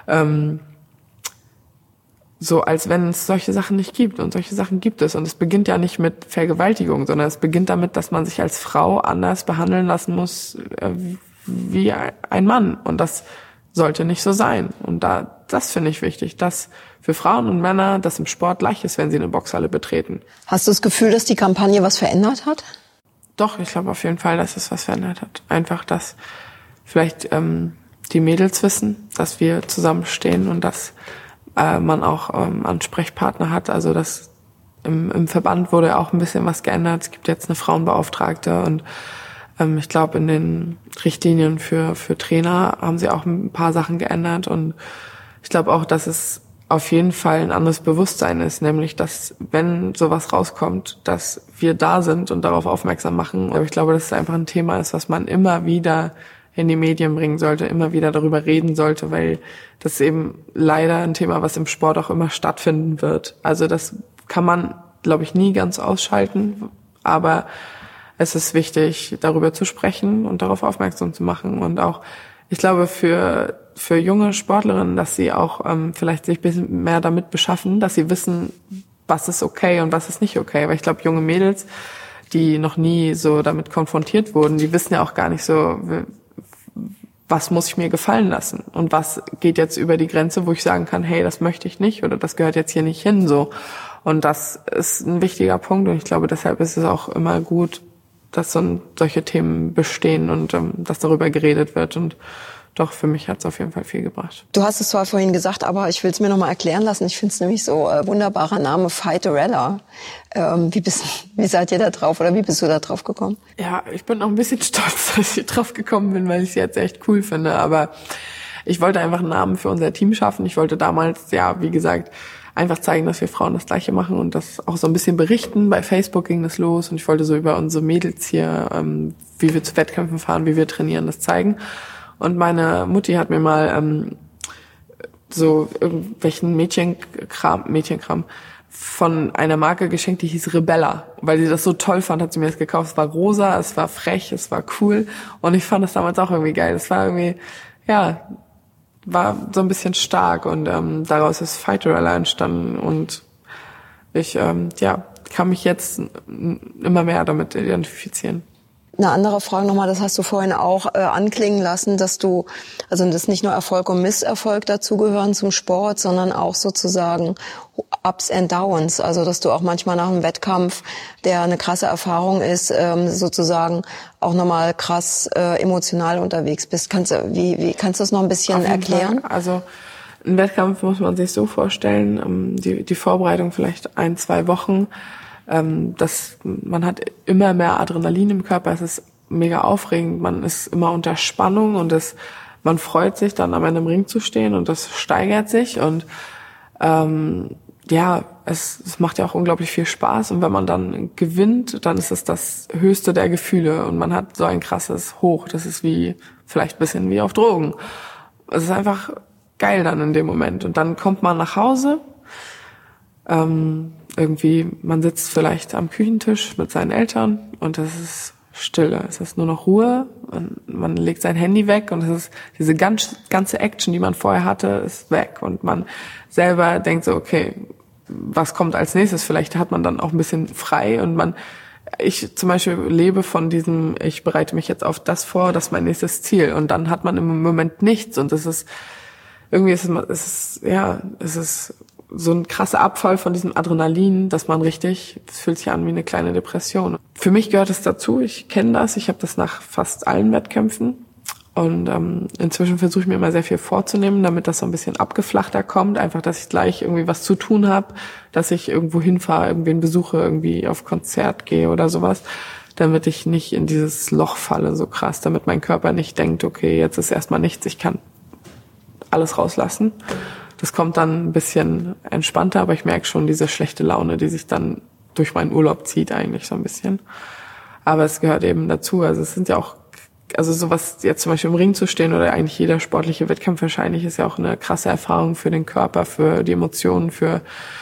so als wenn es solche Sachen nicht gibt. Und solche Sachen gibt es. Und es beginnt ja nicht mit Vergewaltigung, sondern es beginnt damit, dass man sich als Frau anders behandeln lassen muss wie ein Mann. Und das sollte nicht so sein. Und das finde ich wichtig, dass für Frauen und Männer das im Sport gleich ist, wenn sie eine Boxhalle betreten. Hast du das Gefühl, dass die Kampagne was verändert hat? Doch, ich glaube auf jeden Fall, dass es was verändert hat. Einfach, dass vielleicht die Mädels wissen, dass wir zusammenstehen und dass man auch Ansprechpartner hat. Also dass im Verband wurde auch ein bisschen was geändert. Es gibt jetzt eine Frauenbeauftragte und ich glaube, in den Richtlinien für Trainer haben sie auch ein paar Sachen geändert. Und ich glaube auch, dass es auf jeden Fall ein anderes Bewusstsein ist, nämlich, dass, wenn sowas rauskommt, dass wir da sind und darauf aufmerksam machen. Aber ich glaube, dass es einfach ein Thema ist, was man immer wieder in die Medien bringen sollte, immer wieder darüber reden sollte, weil das ist eben leider ein Thema, was im Sport auch immer stattfinden wird. Also das kann man, glaube ich, nie ganz ausschalten, aber es ist wichtig, darüber zu sprechen und darauf aufmerksam zu machen. Und auch, ich glaube, für junge Sportlerinnen, dass sie auch vielleicht sich ein bisschen mehr damit beschaffen, dass sie wissen, was ist okay und was ist nicht okay. Weil ich glaube, junge Mädels, die noch nie so damit konfrontiert wurden, die wissen ja auch gar nicht so, was muss ich mir gefallen lassen und was geht jetzt über die Grenze, wo ich sagen kann, hey, das möchte ich nicht oder das gehört jetzt hier nicht hin, so. Und das ist ein wichtiger Punkt und ich glaube, deshalb ist es auch immer gut, dass solche Themen bestehen und dass darüber geredet wird. Und doch, für mich hat es auf jeden Fall viel gebracht. Du hast es zwar vorhin gesagt, aber ich will es mir noch mal erklären lassen. Ich finde es nämlich so wunderbarer Name, Fighterella. Wie seid ihr da drauf oder wie bist du da drauf gekommen? Ja, ich bin auch ein bisschen stolz, dass ich drauf gekommen bin, weil ich es jetzt echt cool finde. Aber ich wollte einfach einen Namen für unser Team schaffen. Ich wollte damals, ja, wie gesagt, einfach zeigen, dass wir Frauen das Gleiche machen und das auch so ein bisschen berichten. Bei Facebook ging das los und ich wollte so über unsere Mädels hier, wie wir zu Wettkämpfen fahren, wie wir trainieren, das zeigen. Und meine Mutti hat mir mal so irgendwelchen Mädchenkram von einer Marke geschenkt, die hieß Rebella. Weil sie das so toll fand, hat sie mir das gekauft. Es war rosa, es war frech, es war cool. Und ich fand das damals auch irgendwie geil. Es war irgendwie, ja, war so ein bisschen stark. Und daraus ist Fighterella entstanden. Und ich kann mich jetzt immer mehr damit identifizieren. Eine andere Frage nochmal, das hast du vorhin auch anklingen lassen, dass dass nicht nur Erfolg und Misserfolg dazugehören zum Sport, sondern auch sozusagen Ups and Downs. Also dass du auch manchmal nach einem Wettkampf, der eine krasse Erfahrung ist, sozusagen auch nochmal krass emotional unterwegs bist. Kannst du das noch ein bisschen erklären? Fall. Also ein Wettkampf muss man sich so vorstellen, die Vorbereitung vielleicht 1-2 Wochen. Man hat immer mehr Adrenalin im Körper, es ist mega aufregend, man ist immer unter Spannung und man freut sich dann am Ende im Ring zu stehen und das steigert sich und es macht ja auch unglaublich viel Spaß und wenn man dann gewinnt, dann ist es das Höchste der Gefühle und man hat so ein krasses Hoch, das ist vielleicht ein bisschen wie auf Drogen. Es ist einfach geil dann in dem Moment und dann kommt man nach Hause, man sitzt vielleicht am Küchentisch mit seinen Eltern und es ist Stille, es ist nur noch Ruhe und man legt sein Handy weg und es ist diese ganze Action, die man vorher hatte, ist weg und man selber denkt so, okay, was kommt als nächstes? Vielleicht hat man dann auch ein bisschen frei und ich zum Beispiel lebe von diesem, ich bereite mich jetzt auf das vor, das ist mein nächstes Ziel und dann hat man im Moment nichts und es ist so ein krasser Abfall von diesem Adrenalin, dass es fühlt sich an wie eine kleine Depression. Für mich gehört es dazu, ich kenne das, ich habe das nach fast allen Wettkämpfen und inzwischen versuche ich mir immer sehr viel vorzunehmen, damit das so ein bisschen abgeflachter kommt, einfach, dass ich gleich irgendwie was zu tun habe, dass ich irgendwo hinfahre, irgendwen besuche, irgendwie auf Konzert gehe oder sowas, damit ich nicht in dieses Loch falle so krass, damit mein Körper nicht denkt, okay, jetzt ist erstmal nichts, ich kann alles rauslassen. Das kommt dann ein bisschen entspannter, aber ich merke schon diese schlechte Laune, die sich dann durch meinen Urlaub zieht eigentlich so ein bisschen. Aber es gehört eben dazu. Also es sind ja auch, sowas jetzt zum Beispiel im Ring zu stehen oder eigentlich jeder sportliche Wettkampf wahrscheinlich ist ja auch eine krasse Erfahrung für den Körper, für die Emotionen, für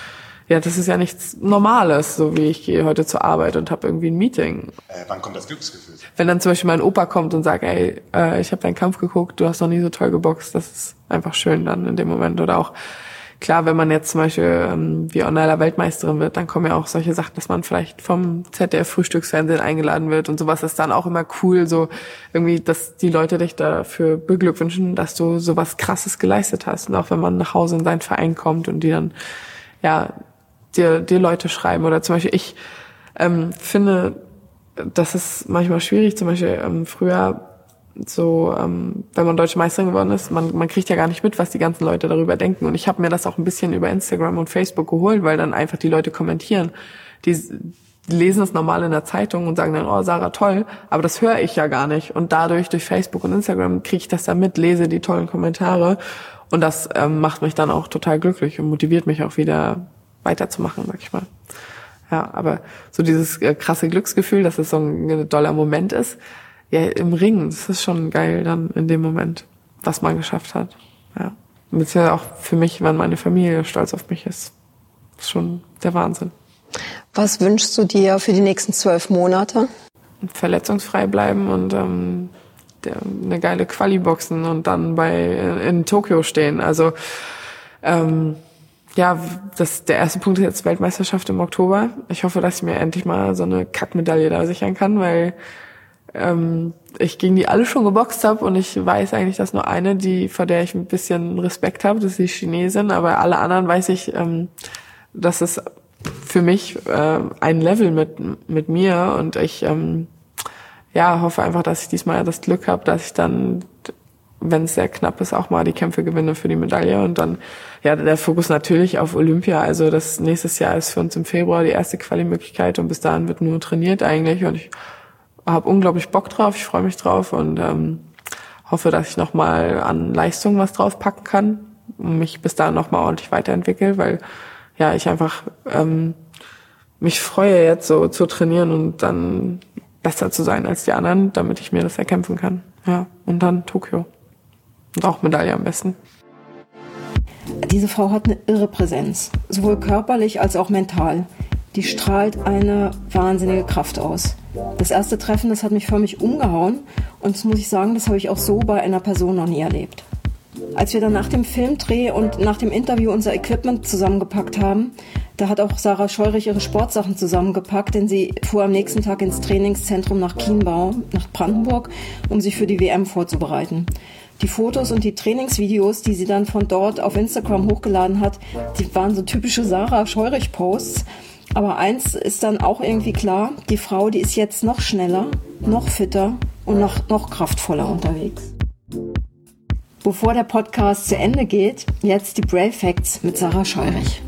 ja, das ist ja nichts Normales, so wie ich gehe heute zur Arbeit und habe irgendwie ein Meeting. Wann kommt das Glücksgefühl? Wenn dann zum Beispiel mein Opa kommt und sagt, ey, ich habe deinen Kampf geguckt, du hast noch nie so toll geboxt, das ist einfach schön dann in dem Moment. Oder auch, klar, wenn man jetzt zum Beispiel wie Ornella Weltmeisterin wird, dann kommen ja auch solche Sachen, dass man vielleicht vom ZDF-Frühstücksfernsehen eingeladen wird und sowas ist dann auch immer cool, so irgendwie, dass die Leute dich dafür beglückwünschen, dass du sowas Krasses geleistet hast. Und auch wenn man nach Hause in seinen Verein kommt und die dann, ja, dir Leute schreiben. Oder zum Beispiel ich finde, das ist manchmal schwierig, zum Beispiel früher so, wenn man Deutsche Meisterin geworden ist, man kriegt ja gar nicht mit, was die ganzen Leute darüber denken. Und ich habe mir das auch ein bisschen über Instagram und Facebook geholt, weil dann einfach die Leute kommentieren. Die lesen es normal in der Zeitung und sagen dann, oh, Sarah, toll, aber das höre ich ja gar nicht. Und dadurch, durch Facebook und Instagram, kriege ich das dann mit, lese die tollen Kommentare. Und das macht mich dann auch total glücklich und motiviert mich auch wieder weiterzumachen, sag ich mal. Ja, aber so dieses krasse Glücksgefühl, dass es so ein doller Moment ist, ja, im Ring, das ist schon geil dann in dem Moment, was man geschafft hat. Ja. Und das ist ja auch für mich, wenn meine Familie stolz auf mich ist. Das ist schon der Wahnsinn. Was wünschst du dir für die nächsten 12 Monate? Verletzungsfrei bleiben und eine geile Quali boxen und dann in Tokio stehen. Also ja, der erste Punkt ist jetzt Weltmeisterschaft im Oktober. Ich hoffe, dass ich mir endlich mal so eine Kackmedaille da sichern kann, weil ich gegen die alle schon geboxt habe und ich weiß eigentlich, dass nur eine, vor der ich ein bisschen Respekt habe, das ist die Chinesin, aber alle anderen weiß ich, dass es für mich ein Level mit mir und ich hoffe einfach, dass ich diesmal das Glück habe, dass ich dann, wenn es sehr knapp ist, auch mal die Kämpfe gewinne für die Medaille und dann, ja, der Fokus natürlich auf Olympia, also das nächstes Jahr ist für uns im Februar die erste Quali-Möglichkeit und bis dahin wird nur trainiert eigentlich und ich habe unglaublich Bock drauf, ich freue mich drauf und hoffe, dass ich nochmal an Leistung was draufpacken kann und mich bis dahin nochmal ordentlich weiterentwickle, weil ja, ich einfach mich freue jetzt so zu trainieren und dann besser zu sein als die anderen, damit ich mir das erkämpfen kann. Ja, und dann Tokio. Und auch Medaille am besten. Diese Frau hat eine irre Präsenz, sowohl körperlich als auch mental. Die strahlt eine wahnsinnige Kraft aus. Das erste Treffen, das hat mich förmlich umgehauen und das muss ich sagen, das habe ich auch so bei einer Person noch nie erlebt. Als wir dann nach dem Filmdreh und nach dem Interview unser Equipment zusammengepackt haben, da hat auch Sarah Scheurich ihre Sportsachen zusammengepackt, denn sie fuhr am nächsten Tag ins Trainingszentrum nach Chiemgau, nach Brandenburg, um sich für die WM vorzubereiten. Die Fotos und die Trainingsvideos, die sie dann von dort auf Instagram hochgeladen hat, die waren so typische Sarah Scheurich-Posts. Aber eins ist dann auch irgendwie klar, die Frau, die ist jetzt noch schneller, noch fitter und noch kraftvoller unterwegs. Bevor der Podcast zu Ende geht, jetzt die Brave Facts mit Sarah Scheurich.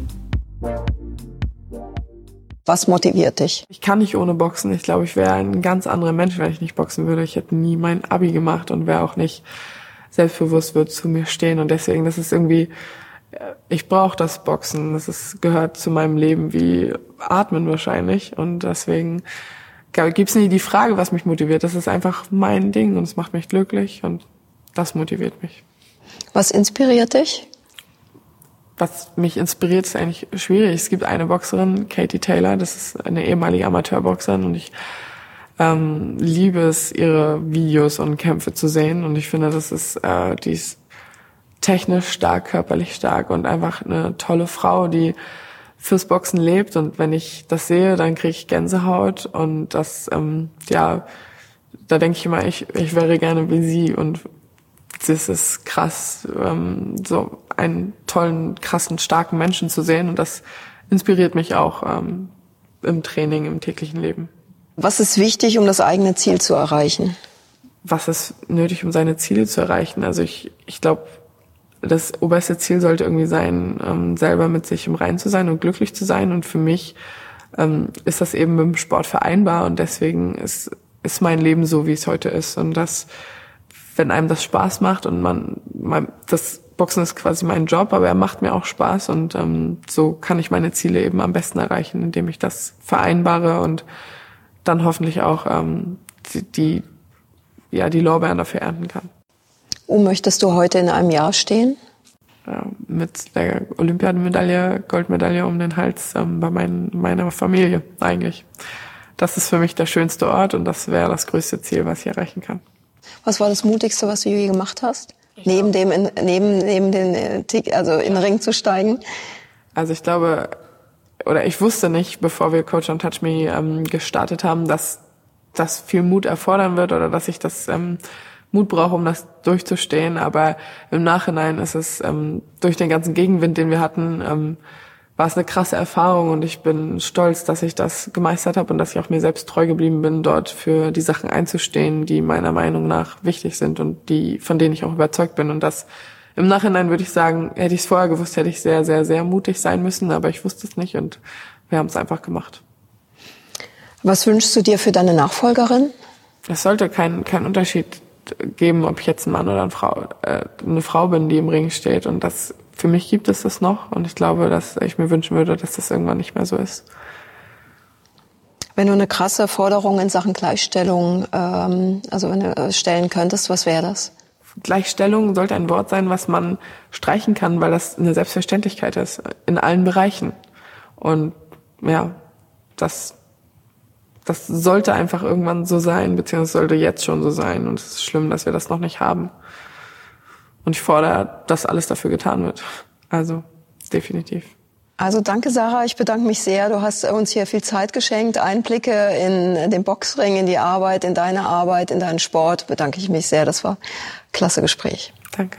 Was motiviert dich? Ich kann nicht ohne Boxen. Ich glaube, ich wäre ein ganz anderer Mensch, wenn ich nicht boxen würde. Ich hätte nie mein Abi gemacht und wäre auch nicht selbstbewusst, würde zu mir stehen. Und deswegen, das ist irgendwie, ich brauche das Boxen. Gehört zu meinem Leben wie Atmen wahrscheinlich. Und deswegen gibt's nie die Frage, was mich motiviert. Das ist einfach mein Ding und es macht mich glücklich und das motiviert mich. Was inspiriert dich? Was mich inspiriert, ist eigentlich schwierig. Es gibt eine Boxerin, Katie Taylor, das ist eine ehemalige Amateurboxerin und ich liebe es, ihre Videos und Kämpfe zu sehen und ich finde, die ist technisch stark, körperlich stark und einfach eine tolle Frau, die fürs Boxen lebt und wenn ich das sehe, dann kriege ich Gänsehaut und das, da denke ich immer, ich wäre gerne wie sie und das ist krass, so einen tollen, krassen, starken Menschen zu sehen und das inspiriert mich auch im Training, im täglichen Leben. Was ist wichtig, um das eigene Ziel zu erreichen? Was ist nötig, um seine Ziele zu erreichen? Also ich glaube, das oberste Ziel sollte irgendwie sein, selber mit sich im Reinen zu sein und glücklich zu sein und für mich ist das eben mit dem Sport vereinbar und deswegen ist mein Leben so, wie es heute ist und das, wenn einem das Spaß macht und das Boxen ist quasi mein Job, aber er macht mir auch Spaß und so kann ich meine Ziele eben am besten erreichen, indem ich das vereinbare und dann hoffentlich auch die Lorbeeren dafür ernten kann. Wo möchtest du heute in einem Jahr stehen? mit der Olympiadenmedaille, Goldmedaille um den Hals bei meiner Familie eigentlich. Das ist für mich der schönste Ort und das wäre das größte Ziel, was ich erreichen kann. Was war das Mutigste, was du je gemacht hast? Neben den also in den Ring zu steigen? Also ich glaube, oder ich wusste nicht, bevor wir Coach Don't Touch Me gestartet haben, dass das viel Mut erfordern wird oder dass ich das Mut brauche, um das durchzustehen. Aber im Nachhinein ist es durch den ganzen Gegenwind, den wir hatten, war es eine krasse Erfahrung und ich bin stolz, dass ich das gemeistert habe und dass ich auch mir selbst treu geblieben bin, dort für die Sachen einzustehen, die meiner Meinung nach wichtig sind und von denen ich auch überzeugt bin. Und das im Nachhinein würde ich sagen, hätte ich es vorher gewusst, hätte ich sehr, sehr, sehr mutig sein müssen, aber ich wusste es nicht und wir haben es einfach gemacht. Was wünschst du dir für deine Nachfolgerin? Es sollte keinen Unterschied geben, ob ich jetzt ein Mann oder eine Frau bin, die im Ring steht. Und für mich gibt es das noch. Und ich glaube, dass ich mir wünschen würde, dass das irgendwann nicht mehr so ist. Wenn du eine krasse Forderung in Sachen Gleichstellung stellen könntest, was wäre das? Gleichstellung sollte ein Wort sein, was man streichen kann, weil das eine Selbstverständlichkeit ist. In allen Bereichen. Und ja, das sollte einfach irgendwann so sein, beziehungsweise sollte jetzt schon so sein. Und es ist schlimm, dass wir das noch nicht haben. Und ich fordere, dass alles dafür getan wird. Also, definitiv. Also danke, Sarah. Ich bedanke mich sehr. Du hast uns hier viel Zeit geschenkt. Einblicke in den Boxring, in die Arbeit, in deine Arbeit, in deinen Sport. Bedanke ich mich sehr. Das war ein klasse Gespräch. Danke.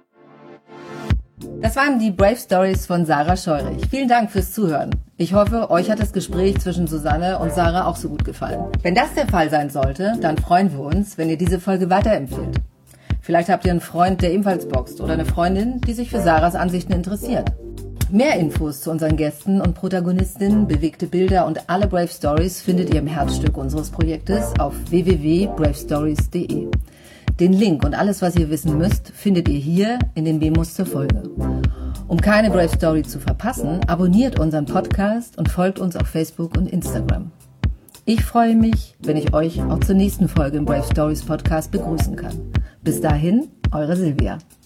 Das waren die Brave Stories von Sarah Scheurich. Vielen Dank fürs Zuhören. Ich hoffe, euch hat das Gespräch zwischen Susanne und Sarah auch so gut gefallen. Wenn das der Fall sein sollte, dann freuen wir uns, wenn ihr diese Folge weiterempfehlt. Vielleicht habt ihr einen Freund, der ebenfalls boxt oder eine Freundin, die sich für Sarahs Ansichten interessiert. Mehr Infos zu unseren Gästen und Protagonistinnen, bewegte Bilder und alle Brave Stories findet ihr im Herzstück unseres Projektes auf www.bravestories.de. Den Link und alles, was ihr wissen müsst, findet ihr hier in den Memos zur Folge. Um keine Brave Story zu verpassen, abonniert unseren Podcast und folgt uns auf Facebook und Instagram. Ich freue mich, wenn ich euch auch zur nächsten Folge im Brave Stories Podcast begrüßen kann. Bis dahin, eure Silvia.